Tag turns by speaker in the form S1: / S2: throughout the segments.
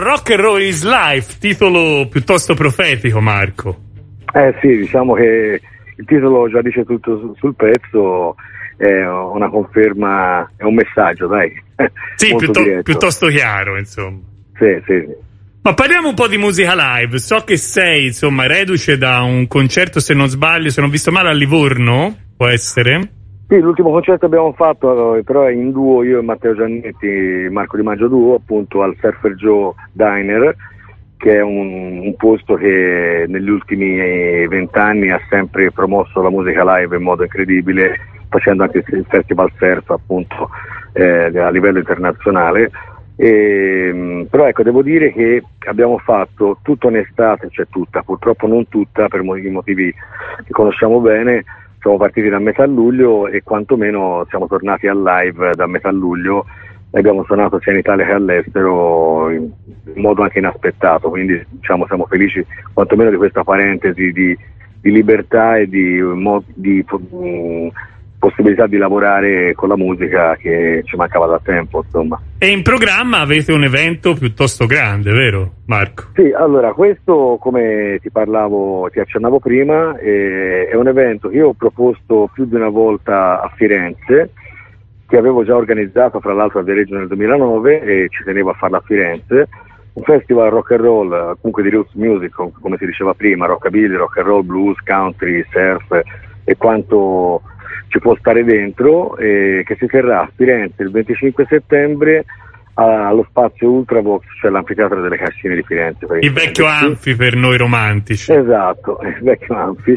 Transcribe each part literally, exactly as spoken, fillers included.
S1: Rock and Roll is Life, titolo piuttosto profetico, Marco.
S2: Eh sì, diciamo che il titolo già dice tutto sul, sul pezzo, è una conferma, è un messaggio, dai.
S1: Sì, piuttosto, piuttosto chiaro, insomma.
S2: Sì, sì, sì.
S1: Ma parliamo un po' di musica live. So che sei, insomma, reduce da un concerto, se non sbaglio, se non ho visto male, a Livorno, può essere?
S2: Sì, l'ultimo concerto abbiamo fatto, però è in duo, io e Matteo Giannetti, Marco Di Maggio duo, appunto al Surfer Joe Diner, che è un, un posto che negli ultimi vent'anni ha sempre promosso la musica live in modo incredibile, facendo anche il Festival Surf, appunto, eh, a livello internazionale. E, però ecco, devo dire che abbiamo fatto tutta un'estate, cioè tutta, purtroppo non tutta per i motivi che conosciamo bene. Siamo partiti da metà luglio e quantomeno siamo tornati al live da metà luglio e abbiamo suonato sia in Italia che all'estero in, in modo anche inaspettato, quindi diciamo siamo felici quantomeno di questa parentesi di, di libertà e di, di mh, possibilità di lavorare con la musica che ci mancava da tempo, insomma.
S1: E in programma avete un evento piuttosto grande, vero Marco?
S2: Sì, allora questo, come ti parlavo, ti accennavo prima, eh, è un evento che io ho proposto più di una volta a Firenze, che avevo già organizzato fra l'altro a Viareggio nel duemilanove e ci tenevo a farlo a Firenze, un festival rock and roll, comunque di roots music, come si diceva prima, rockabilly, rock and roll, blues, country, surf e quanto ci può stare dentro, eh, che si terrà a Firenze il venticinque settembre a, allo spazio Ultravox, cioè l'anfiteatro delle Cascine di Firenze.
S1: Il vecchio Anfi per noi romantici.
S2: Esatto, il vecchio Anfi.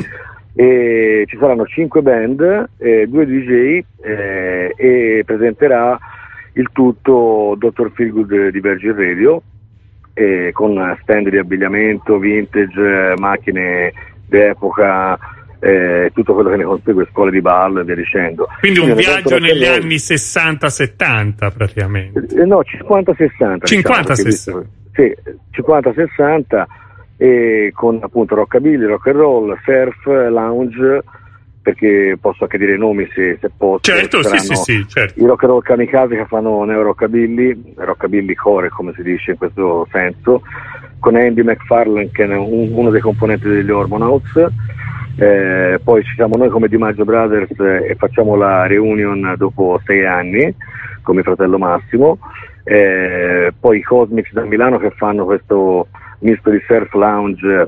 S2: E ci saranno cinque band, eh, due D J eh, e presenterà il tutto dottor Feelgood di Virgin Radio, eh, con stand di abbigliamento, vintage, macchine d'epoca, Eh, tutto quello che ne consegue, scuole di ballo e via dicendo.
S1: Quindi un Quindi viaggio negli anni sessanta settanta praticamente.
S2: Eh, no, cinquanta sessanta.
S1: cinquanta sessanta.
S2: Sì, cinquanta sessanta, e con appunto rockabilly, rock and roll, surf, lounge, perché posso anche dire nomi se, se posso.
S1: Certo, sì, sì, sì, certo.
S2: I rock and roll kamikaze che fanno neo rockabilly, rockabilly core come si dice in questo senso, con Andy McFarlane che è un, uno dei componenti degli Hormonauts. Eh, poi ci siamo noi come Di Maggio Brothers eh, e facciamo la reunion dopo sei anni con mio fratello Massimo, eh, poi i Cosmics da Milano che fanno questo misto di surf lounge,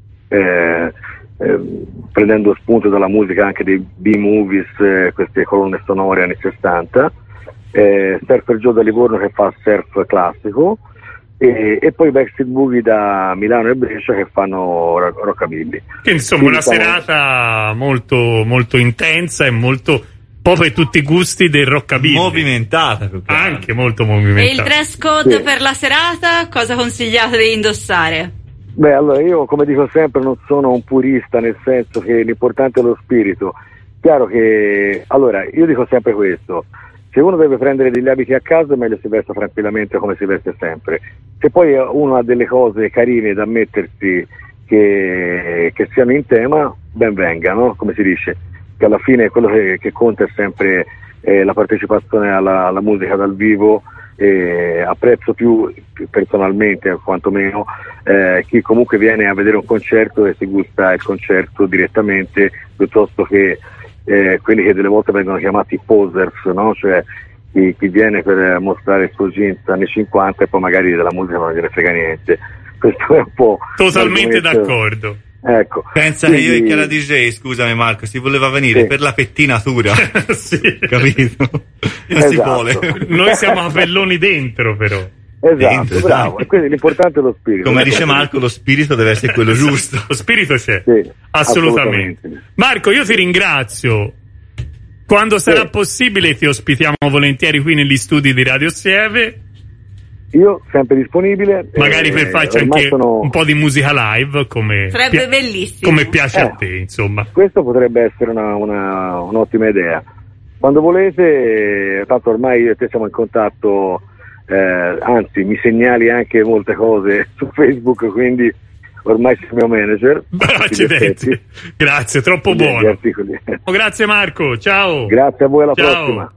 S2: eh, eh, prendendo spunto dalla musica anche dei B-movies, eh, queste colonne sonore anni sessanta, eh, Surfer Joe da Livorno che fa surf classico, E, e poi Backstreet Boogie da Milano e Brescia che fanno rockabilly.
S1: Insomma, Quindi una diciamo... serata molto, molto intensa e molto po' per tutti i gusti del rockabilly.
S3: Movimentata,
S1: anche molto movimentata.
S4: E il dress code
S2: sì.
S4: per la serata, cosa consigliate di indossare?
S2: Beh, allora io come dico sempre non sono un purista, nel senso che l'importante è lo spirito. Chiaro che, allora, io dico sempre questo: se uno deve prendere degli abiti a casa è meglio si veste tranquillamente come si veste sempre. Se poi uno ha delle cose carine da mettersi che, che siano in tema, ben venga, no? Come si dice, che alla fine quello che, che conta è sempre eh, la partecipazione alla, alla musica dal vivo. Eh, apprezzo più, più personalmente quantomeno eh, chi comunque viene a vedere un concerto e si gusta il concerto direttamente, piuttosto che Eh, quelli che delle volte vengono chiamati posers, no? Cioè chi, chi viene per mostrare il suo jeans anni cinquanta e poi magari della musica non gliene frega niente. Questo è un po'
S1: totalmente d'accordo.
S2: Ecco.
S3: Pensa
S2: Quindi...
S3: che io e Chiara D J, scusami Marco, si voleva venire
S2: sì.
S3: per la pettinatura.
S1: Sì.
S3: Capito? Non
S2: esatto.
S3: si vuole.
S1: Noi siamo a pelloni dentro però.
S2: Esatto,
S3: Dentro,
S2: bravo. E quindi l'importante è lo spirito.
S3: Come dice Marco, lo spirito deve essere quello giusto.
S1: Lo spirito c'è,
S2: sì,
S1: assolutamente.
S2: assolutamente.
S1: Marco, io ti ringrazio. Quando sarà sì. possibile ti ospitiamo volentieri qui negli studi di Radio Sieve.
S2: Io sempre disponibile.
S1: Magari eh, per farci anche sono... un po' di musica live, come
S4: sarebbe
S1: pia-
S4: bellissimo.
S1: come piace
S2: eh,
S1: a te, insomma.
S2: Questo potrebbe essere una, una, un'ottima idea. Quando volete, tanto ormai io e te siamo in contatto. Eh, anzi mi segnali anche molte cose su Facebook, quindi ormai sei il mio manager.
S1: Accidenti. Grazie, troppo buono. Grazie Marco, ciao.
S2: Grazie a voi, alla
S1: ciao.
S2: prossima.